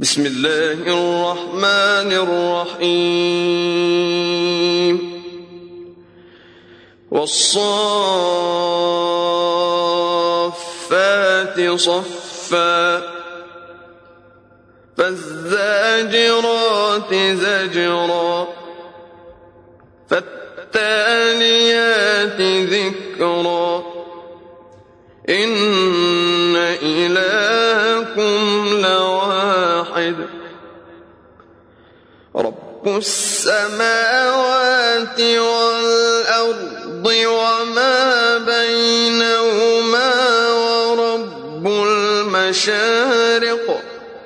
بسم الله الرحمن الرحيم والصافات صفا فالزاجرات زجرا فالتاليات ذكرا إن إلهكم لواحد رب السماوات والأرض وما بينهما ورب المشارق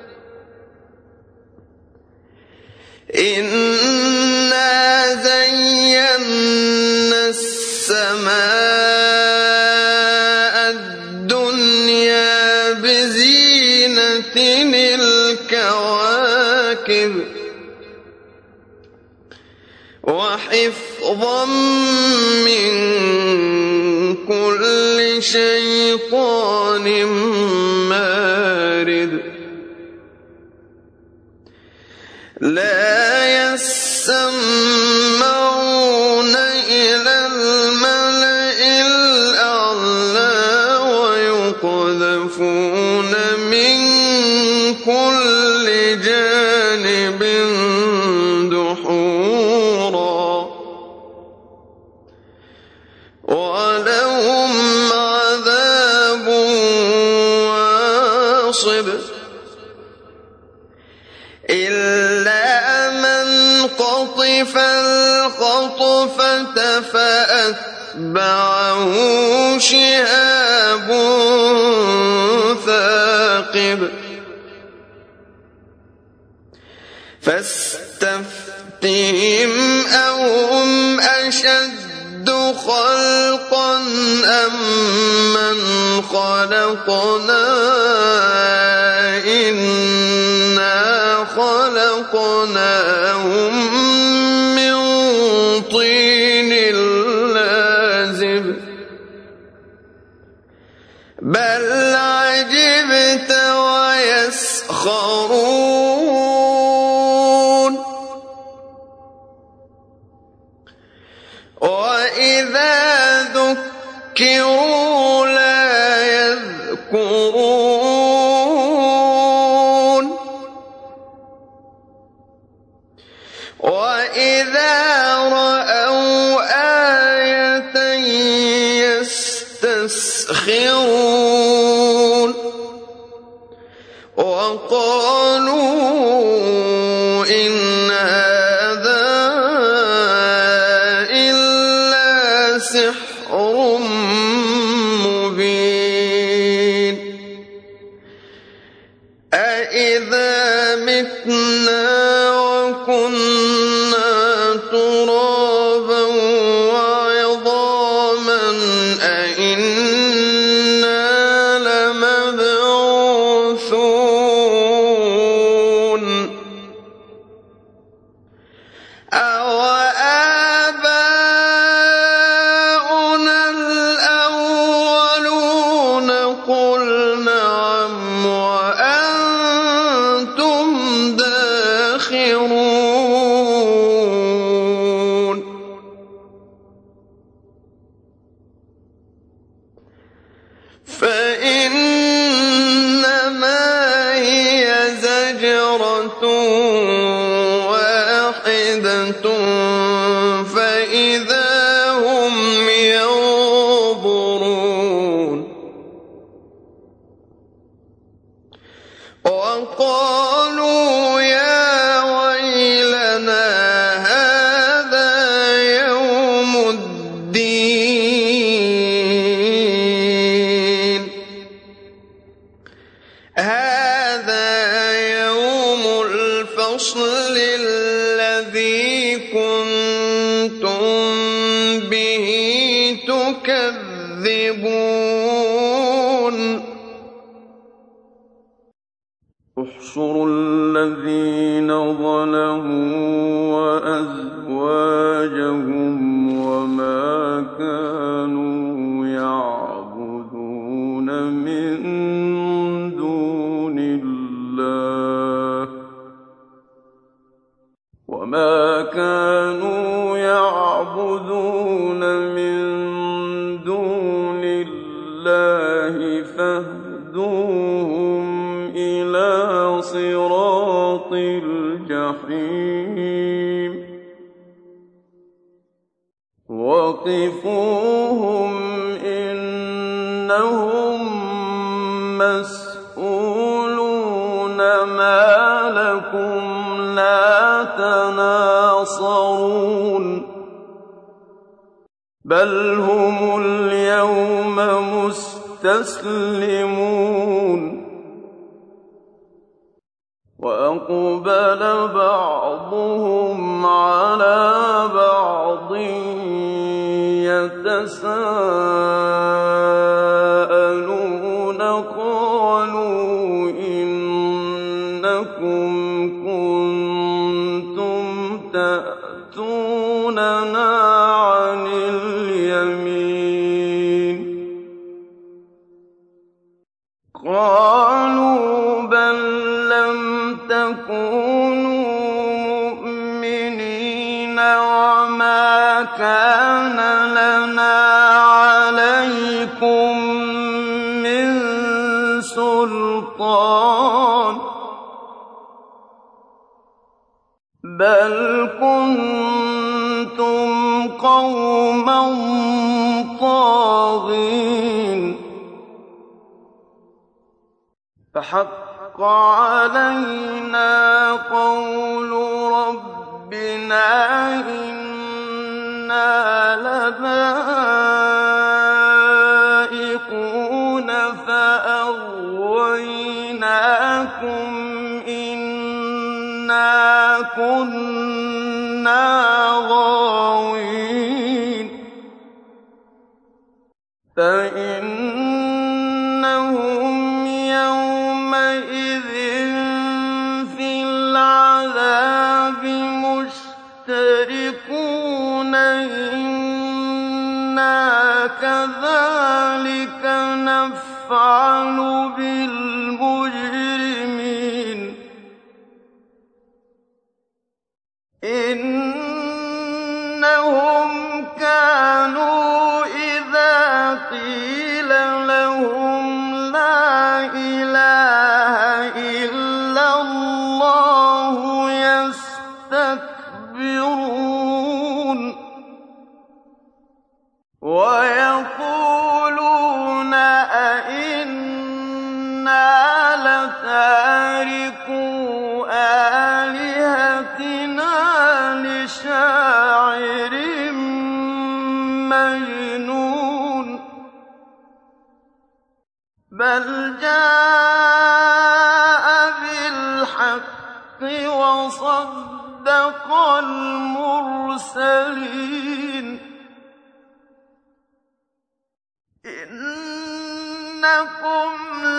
إنا زينا السماء الدنيا بزينة الكواكب وحفظا من كل شيطان مارد لا يسمعون إلى الملأ الأعلى ويقذفون من كل جانب دحورا ولهم عذاب واصب إلا من قطف الخطفة فأتبعه شهاب ثاقب فاستفتهم أهم أشد خلقا أم من خلقنا إنا خلقناهم من طين لازب بل عجبت ويسخرون وإذا ذكروا لا يذكرون وإذا رأوا آية يستسخرون وقالوا إن هذا إلا سحر مبين أإذا متنا وكنا ترابا وعظاما أإنا لمبعوثون أوآباؤنا الأولون قل نعم وأنتم داخرون فإنما هي زجرة واحدة فإذا هم ينظرون وقالوا يا ويلنا هذا يوم الدين هذا يوم الفصل الذي كنتم به تكذبون احشروا الذين ظلموا وأزواجهم وما كانوا يعبدون من دون الله وما كانوا يعبدون من دون الله فاهدوهم إلى صراط الجحيم وقفوهم إنهم مسئولون ما لكم لا تناصرون بل هم اليوم مستسلمون وأقبل بعضهم على بعض يتساءلون قالوا إنكم كنتم تأتوننا عن اليمين قالوا بل لم تكونوا مؤمنين وما كان لنا عليكم من سلطان بل كنتم قوما طاغين فحق علينا قول ربنا إنا لذائقون فأغويناكم إنا كنا غاوين فإنهم يومئذ في العذاب مشتركون إنا كذلك نفعل بالمجرمين إنهم كانوا إذا قيل لهم لا إله إلا الله يستكبرون ويقولون أئنا لتاركو آلهتنا لشاعر مجنون بل جاء بالحق وصدق المرسلين إنكم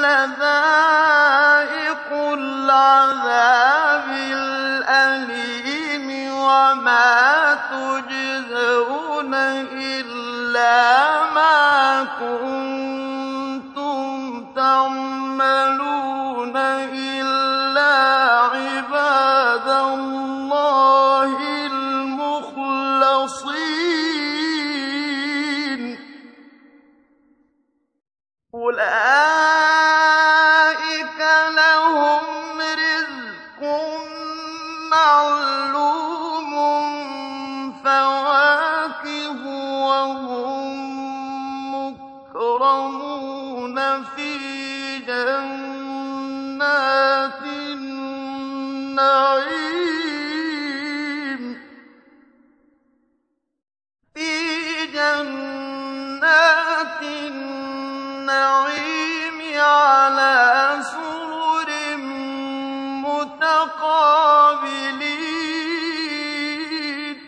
لذائق العذاب الأليم وما تجزون إلا ما كنتم تعملون إلا عباد الله المخلصين أولئك لهم رزق معلوم فواكه وهم مكرمون في جنات النعيم في جنات النعيم على سرر متقابلين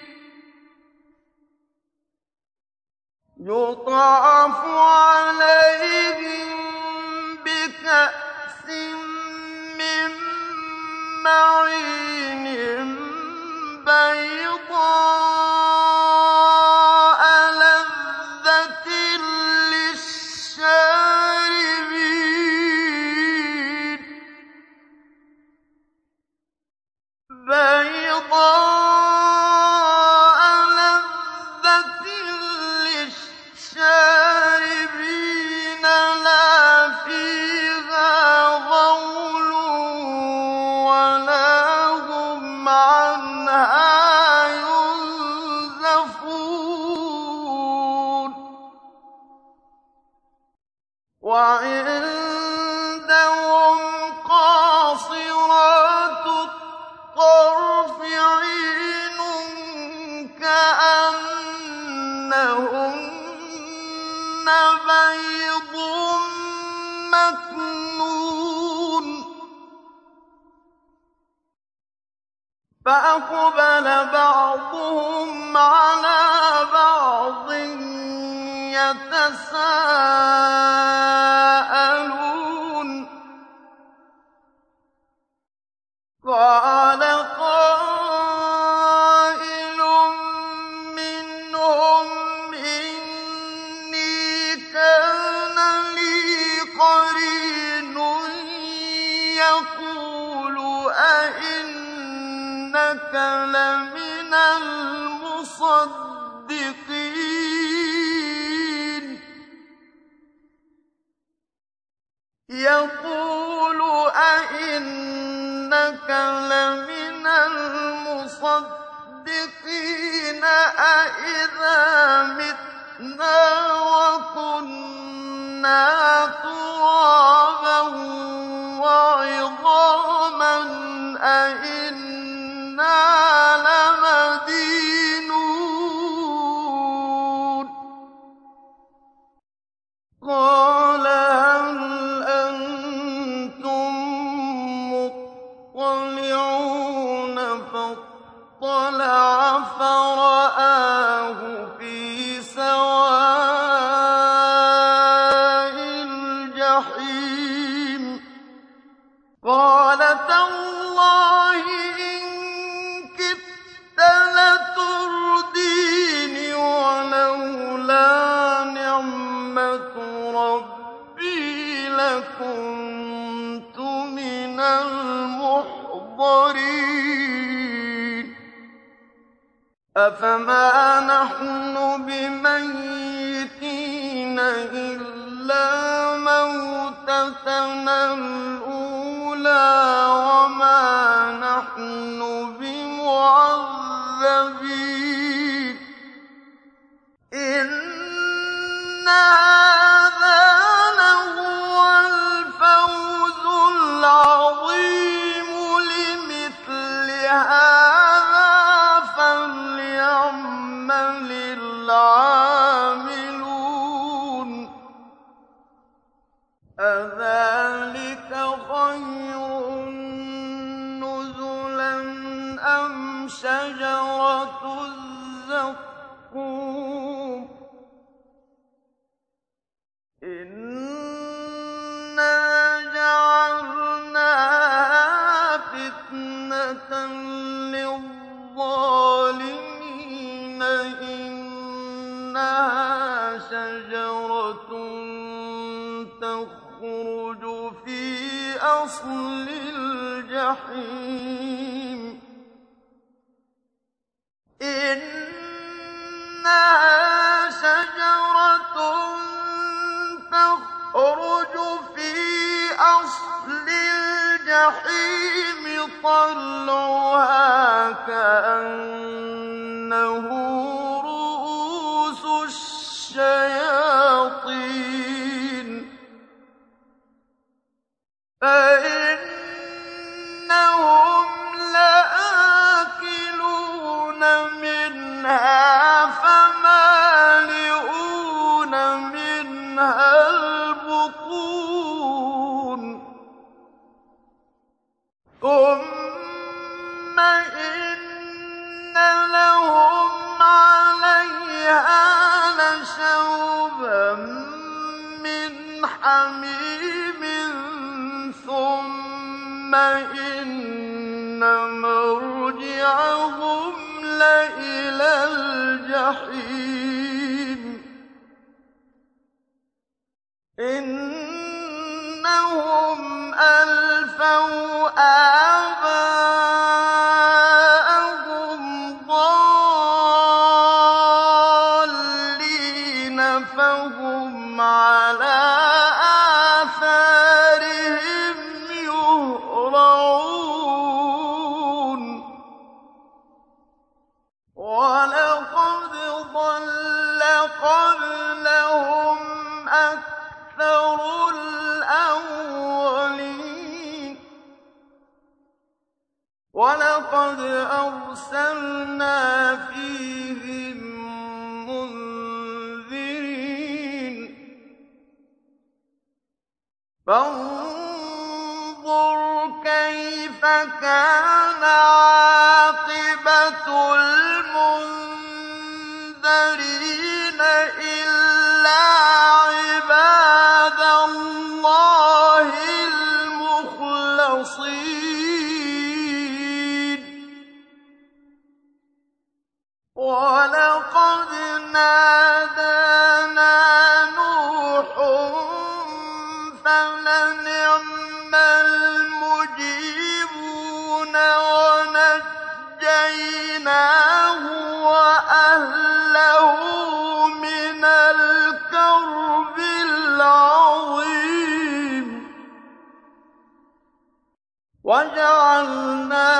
يطاف عليهم بكأس من معين بيضاء لذة للشاربين بيضاء فأقبل بعضهم على بعض يتساءلون قال قائل منهم إني كان لي قرين يقول أئنك لمن المصدقين أَإِذَا مِتْنَا وَكُنَّا تُرَابًا وَعِظَامًا أَإِنَّا لَمَدِينُونَ قَالَ هَلْ أَنتُم مُّطَّلِعُونَ فَاطَّلَعَ فَرَآهُ فِي سَوَاءِ الْجَحِيمِ قَالَ تَاللَّهِ إِن كِدتَّ لَتُرْدِينِ وَلَوْلَا نِعْمَةُ رَبِّي لَكُنتُ مِنَ الْمُحْضَرِينَ أَفَمَا نَحْنُ بِمَيِّتِينَ إِلَّا مَوْتَتَنَا الْأُولَىٰ وَمَا نَحْنُ بِمُعَذَّبِينَ إِنَّ هَٰذَا لَهُوَ الْفَوْزُ الْعَظِيمُ لِمِثْلِ هَٰذَا فَلْيَعْمَلِ الْعَامِلُونَ أَذَٰلِكَ خَيْرٌ نُّزُلًا أَمْ شَجَرَةُ الزَّقُّومِ إِنَّا جَعَلْنَاهَا فِتْنَةً لِّلظَّالِمِينَ إِنَّهَا شَجَرَةٌ تَخْرُجُ فِي أَصْلِ الْجَحِيمِ إِنَّهَا شَجَرَةٌ تَخْرُجُ فِي أَصْلِ الْجَحِيمِ طَلْعُهَا كَأَنَّهُ رُءُوسُ الشَّيَاطِينِ فَإِنَّهُمْ لَآكِلُونَ مِنْهَا فَمَالِئُونَ مِنْهَا الْبُطُونَ ثُمَّ إِنَّ لَهُمْ عَلَيْهَا لَشَوْبًا مِّنْ حَمِيمٍ ثُمَّ إِنَّ مَرْجِعَهُمْ لَإِلَى الْجَحِيمِ إِنَّهُمْ أَلْفَوْا آبَاءَهُمْ ضَالِّينَ فَهُمْ عَلَىٰ آثَارِهِمْ يُهْرَعُونَ وَلَقَدْ ضَلَّ قَبْلَهُمْ أَكْثَرُ الْأَوَّلِينَ وَلَقَدْ أَرْسَلْنَا فِيهِم مُّنذِرِينَ فَانظُرْ كَيْفَ كَانَ عَاقِبَةُ الْمُنذَرِينَ إِلَّا عِبَادَ اللَّهِ الْمُخْلَصِينَ وَلَقَدْ نَادَانَا نُوحٌ فَلَنِعْمَ الْمُجِيبُونَ وَنَجَّيْنَاهُ وَأَهْلَهُ مِنَ الْكَرْبِ الْعَظِيمِ وَجَعَلْنَا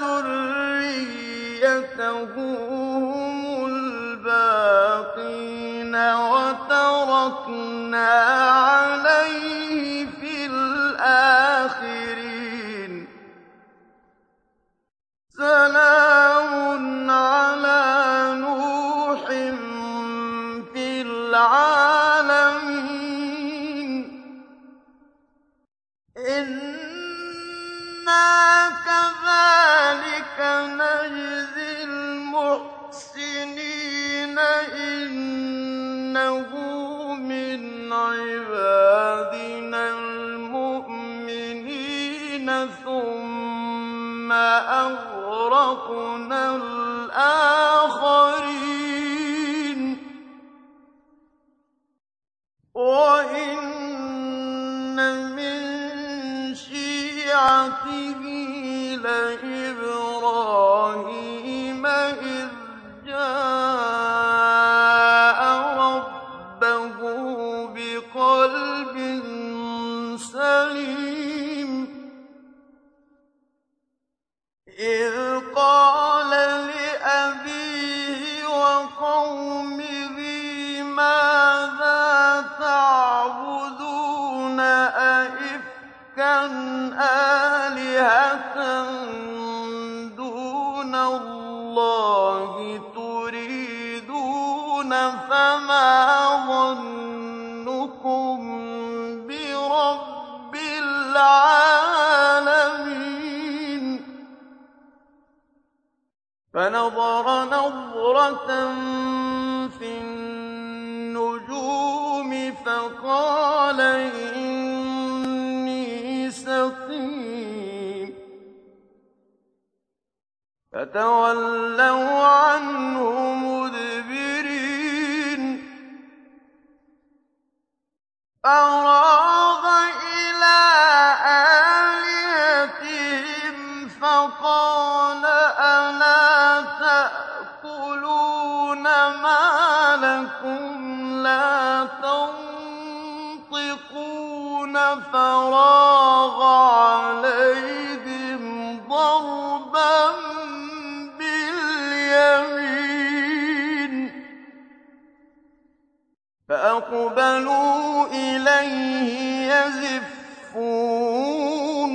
ذُرِّيَّتَهُ هُمُ الْبَاقِينَ وَتَرَكْنَا عَلَيْهِ فِي الْآخِرِينَ سَلَامٌ عَلَىٰ نُوحٍ فِي الْعَالَمِينَ إِنَّا كَذَٰلِكَ نَجْزِي الْمُحْسِنِينَ إِنَّهُ مِنْ عِبَادِنَا الْمُؤْمِنِينَ ثُمَّ أَغْرَقْنَا الْآخَرِينَ وَإِنَّ مِن شِيعَتِهِ لَإِبْرَاهِيمَ إِذْ جَاءَ رَبَّهُ بِقَلْبٍ سَلِيمٍ إِذْ قَالَ لِأَبِيهِ وَقَوْمِهِ مَاذَا تَعْبُدُونَ أَئِفْكًا آلِهَةً دُونَ اللَّهِ تُرِيدُونَ فَمَا ظَنُّكُم بِرَبِّ الْعَالَمِينَ فَنَظَرَ نَظْرَةً فِي النُّجُومِ فَقَالَ إِنِّي سَقِيمٌ فَتَوَلَّوْا عَنْهُ مُدْبِرِينَ فَرَاغَ إِلَىٰ آلِهَتِهِمْ فَقَالَ أَلَا تَأْكُلُونَ مَا لَكُمْ لَا تَنطِقُونَ فَرَاغَ عَلَيْهِمْ ضَرْبًا بِالْيَمِينِ فَأَقْبَلُوا إِلَيْهِ يَزِفُّونَ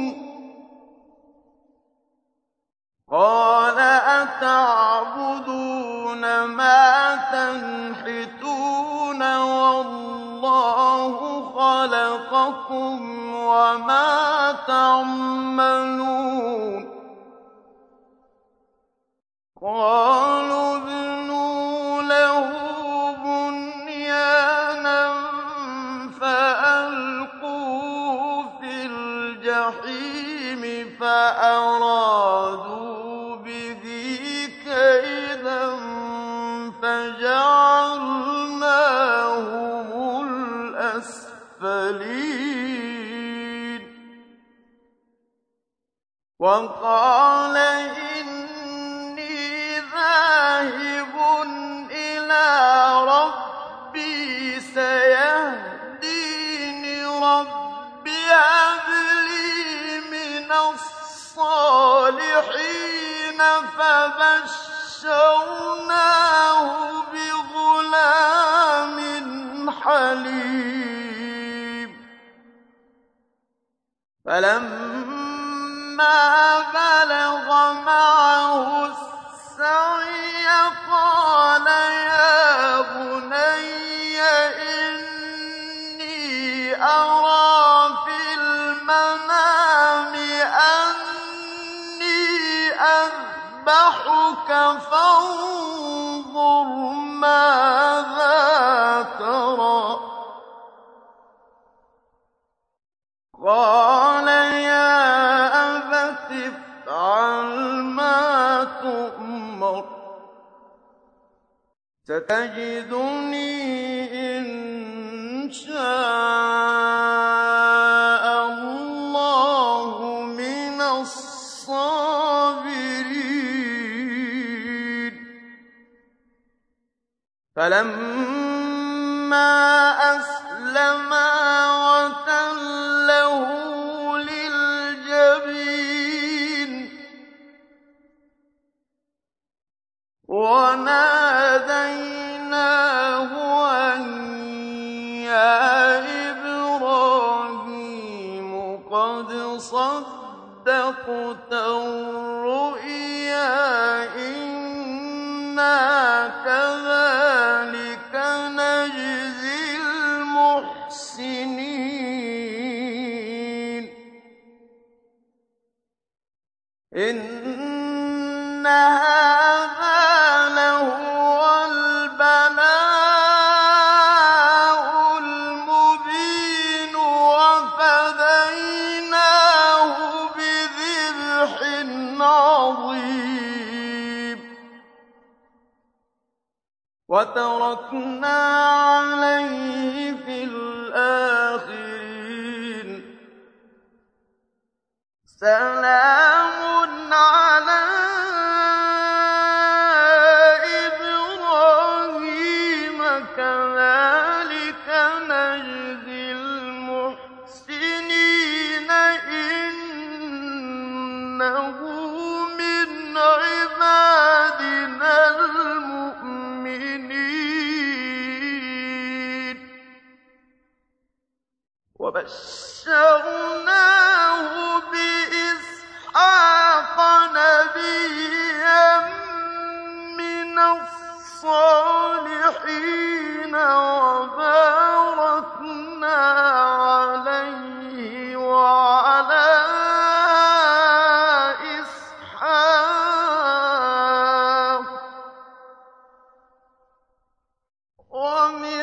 قَالَ أَتَعْبُدُونَ مَا تَنْحِتُونَ وَاللَّهُ خَلَقَكُمْ وَمَا تَعْمَلُونَ قَالُوا ابْنُوا لَهُ بُنْيَانًا فَأَلْقُوهُ فِي الْجَحِيمِ فَأَرَادُوا بِهِ كَيْدًا فَجَعَلْنَاهُمُ الْأَسْفَلِينَ وَقَالَ إِنِّي ذَاهِبٌ إِلَىٰ رَبِّي سَيَهْدِينِ رَبِّ هَبْ لِي مِنَ الصَّالِحِينَ فَبَشَّرْنَاهُ بِغُلَامٍ حَلِيمٍ فَلَمَّا بَلَغَ مَعَهُ السَّعْيَ قَالَ يَا بُنَيَّ إِنِّي أَرَىٰ فِي الْمَنَامِ أَنِّي أَذْبَحُكَ نذبحك فانظر ماذا ترى قال يا أبت افعل ما تؤمر ستجدني إن شاء الله من الصابرين فلما أسلما وتله للجبين وناديناه أن يا إبراهيم قد صدقت الرؤيا إنا كذلك نجزي المحسنين إن هذا لهو البلاء المبين وفديناه بذبح عظيم وتركنا عليه في الآخرين سلام على إبراهيم كذلك نجزي المحسنين إنه من عبادنا المؤمنين وبشرناه بإسحاق نبيا من الصالحين وباركنا عليه وعلى إسحاق ومن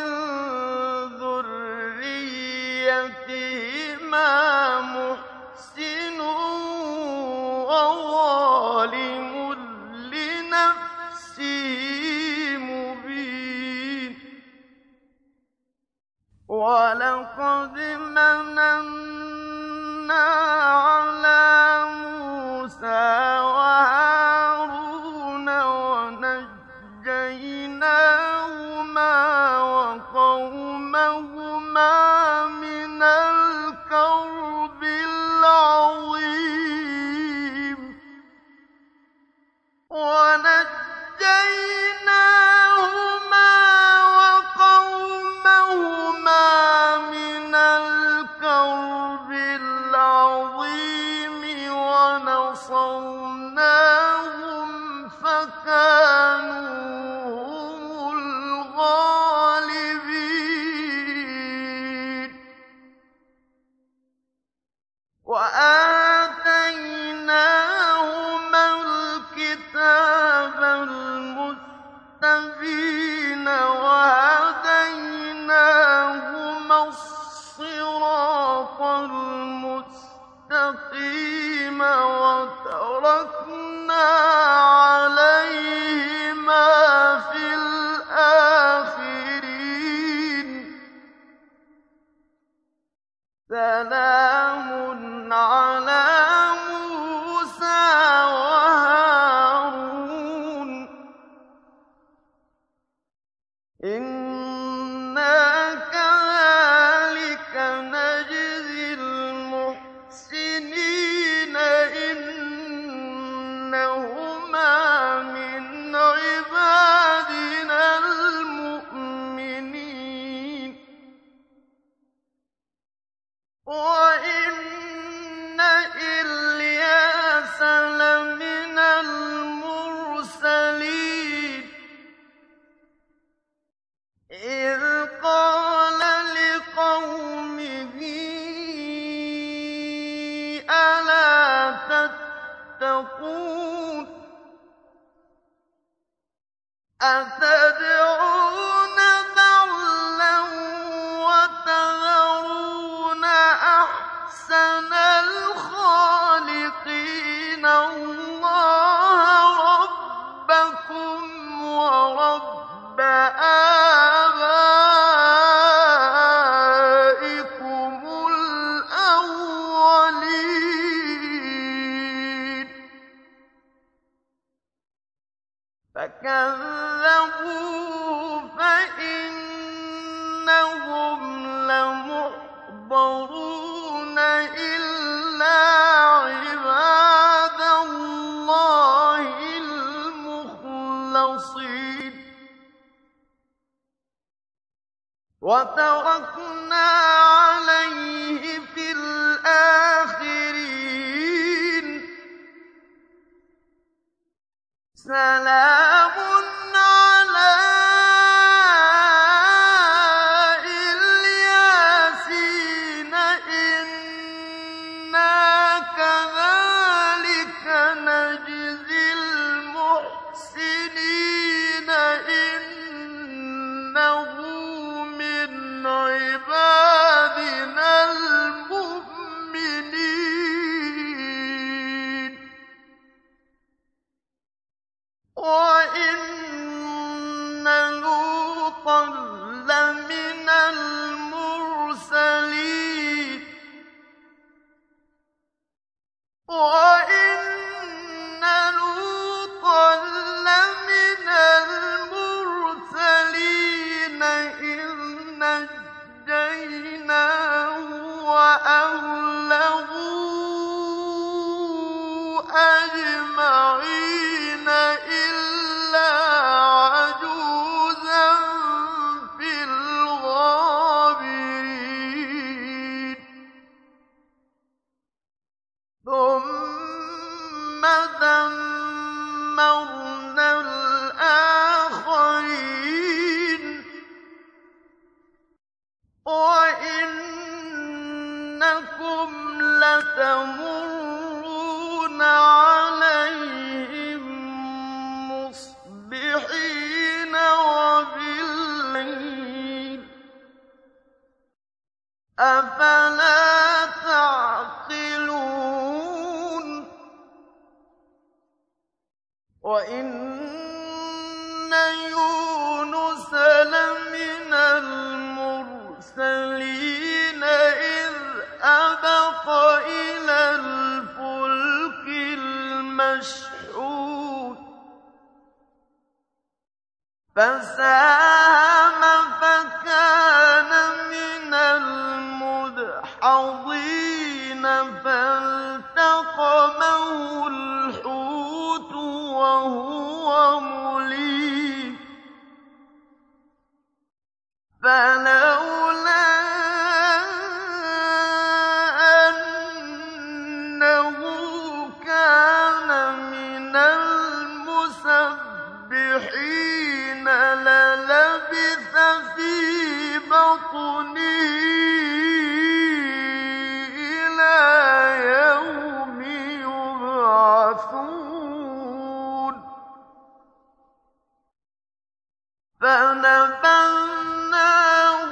ذريتهما محسن وظالم لنفسه مبين ولقد مننا على موسى وهارون ونجيناهما وقومهما من الكرب العظيم ونجيناهما وقومهما من الكرب العظيم ونصرناهم فكانوا هم الغالبين وآتيناهما الكتاب المستبين وهديناهما الصراط المستقيم وتركنا عليهما في الآخرين سلام على موسى وهارون إنا كذلك نجزي المحسنين إنهما من عبادنا المؤمنين وإن إلياس لمن المرسلين إذ قال لقومه ألا تتقون أَتَدْعُونَ بَعْلًا وَتَذَرُونَ أَحْسَنَ الْخَالِقِينَ اللَّهَ رَبَّكُمْ وَرَبَّ آبَائِكُمُ الْأَوَّلِينَ فَكَذَّبُوهُ فَإِنَّهُمْ لَمُحْضَرُونَ إِلَّا عِبَادَ اللَّهِ الْمُخْلَصِينَ وَتَرَكْنَا عَلَيْهِ فِي الْآخِرِينَ سَلَامٌ عَلَىٰ إِلْ يَاسِينَ إِنَّا كَذَٰلِكَ نَجْزِي الْمُحْسِنِينَ إِنَّهُ مِنْ عِبَادِنَا الْمُؤْمِنِينَ وَإِنَّ لُوطًا لَّمِنَ الْمُرْسَلِينَ إِذْ نَجَّيْنَاهُ وَأَهْلَهُ أَجْمَعِينَ إِلَّا عَجُوزًا فِي الْغَابِرِينَ ثُمَّ دَمَّرْنَا الْآخَرِينَ وَإِنَّكُمْ لَتَمُرُّونَ عَلَيْهِم مُّصْبِحِينَ وَبِاللَّيْلِ ۗ أَفَلَا تَعْقِلُونَ وَإِنَّ يُونُسَ لَمِنَ الْمُرْسَلِينَ إِذْ أَبَقَ إِلَى الْفُلْكِ الْمَشْحُونِ فَسَاهَمَ فَكَانَ مِنَ الْمُدْحَضِينَ فَالْتَقَمَهُ الْحُوتُ وَهُوَ مُلِيمٌ فَلَوْلَا أَنَّهُ كَانَ مِنَ الْمُسَبِّحِينَ لَلَبِثَ فِي بَطْنِهِ إِلَىٰ يَوْمِ يُبْعَثُونَ فَنَبَذْنَاهُ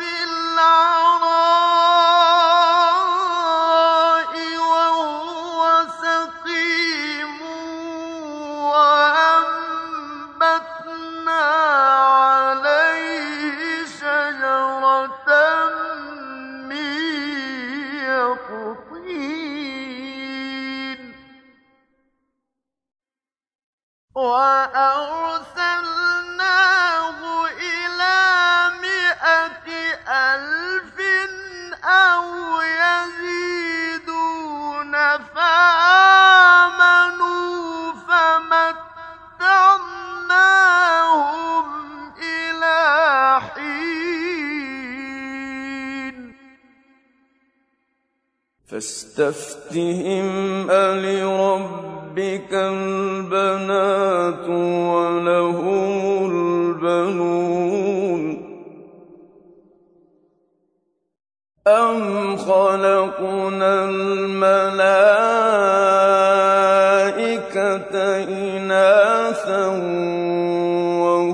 بِالْعَرَاءِ وَهُوَ سَقِيمٌ وَأَنبَتْنَا عَلَيْهِ شَجَرَةً مِّن يَقْطِينٍ وَأَرْسَلْنَاهُ إِلَىٰ 100 أَلْفٍ أَوْ يَزِيدُونَ فَآمَنُوا فَمَتَّعْنَاهُمْ إِلَىٰ حِينٍ فَاسْتَفْتِهِمْ أَلِرَبِّكَ الْبَنَاتُ وَلَهُمُ الْبَنُونَ أَمْ خَلَقْنَا الْمَلَائِكَةَ إِنَاثًا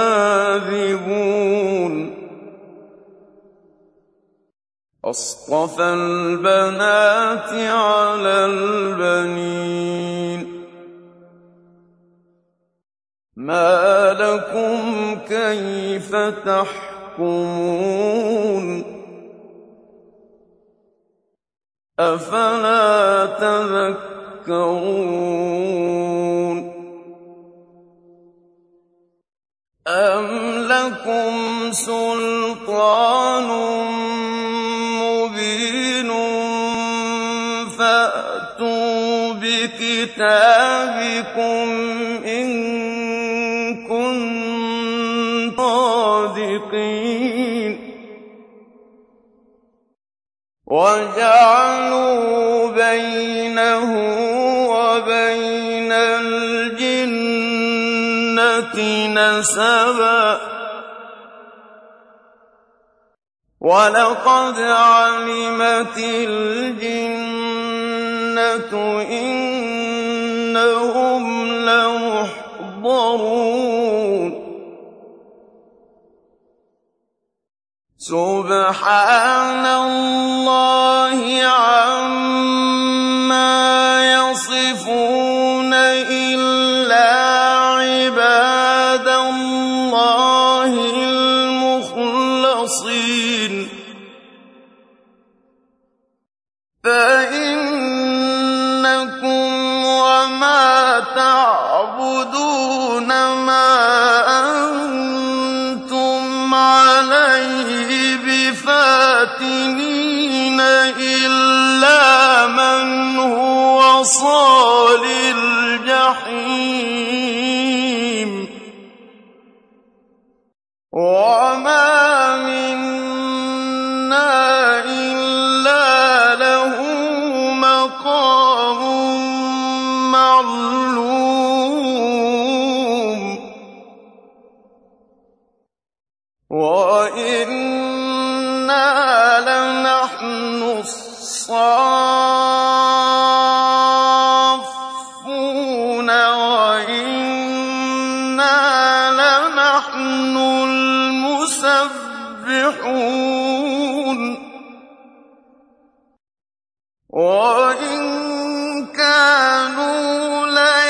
لكاذبون أصطفى البنات على البنين ما لكم كيف تحكمون أفلا تذكرون أم لكم سلطان مبين فأتوا بكتابكم إن كنتم صادقين وجعلوا بينه وبين الجنة نسبا ولقد علمت الجنة إنهم لمحضرون سبحان الله عما يصفون إلا عباد الله المخلصين فإنكم وما تعبدون ما أنتم عليه بفاتنين إلا من هو صال الجحيم وما منا إلا له مقام معلوم وإنا لنحن الصافون وإنا لنحن المسبحون وإن كانوا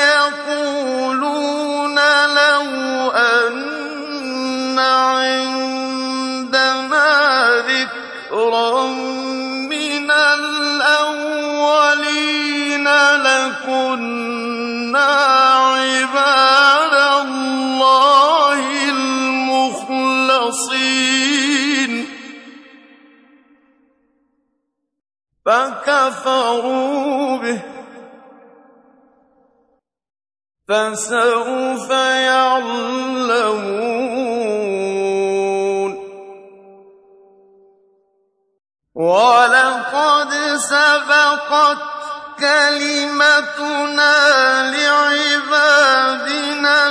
ليقولون لو أن عندنا ذكرا من الأولين لكنا عباد الله المخلصين فكفروا به فسوف يعلمون ولقد سبقت كلمتنا لعبادنا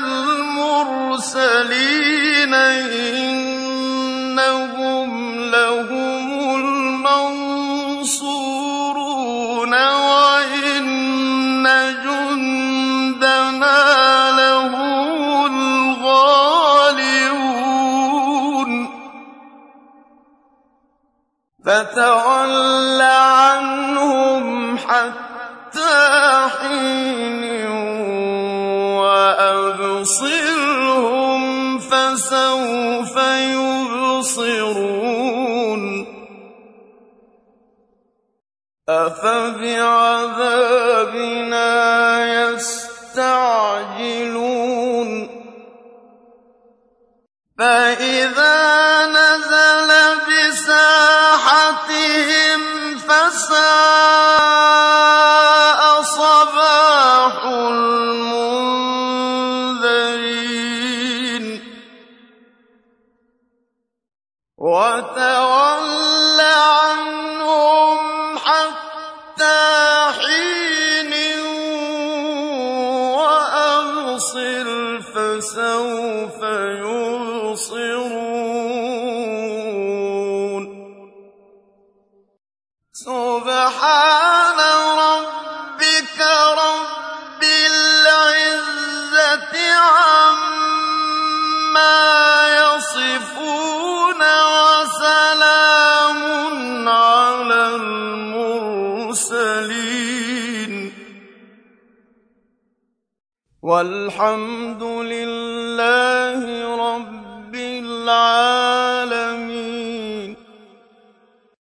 المرسلين إنهم لهم المنصورون وإن جندنا لهم الغالبون فتول عنهم حتى حين وأبصرهم فسوف يبصرون أفبعذابنا يستعجلون فإذا نزل بساحتهم فساء صباح المنذرين وتول عنهم حتى حين وأبصر فسوف يبصرون سبحان ربك رب العزة عما والحمد لله رب العالمين.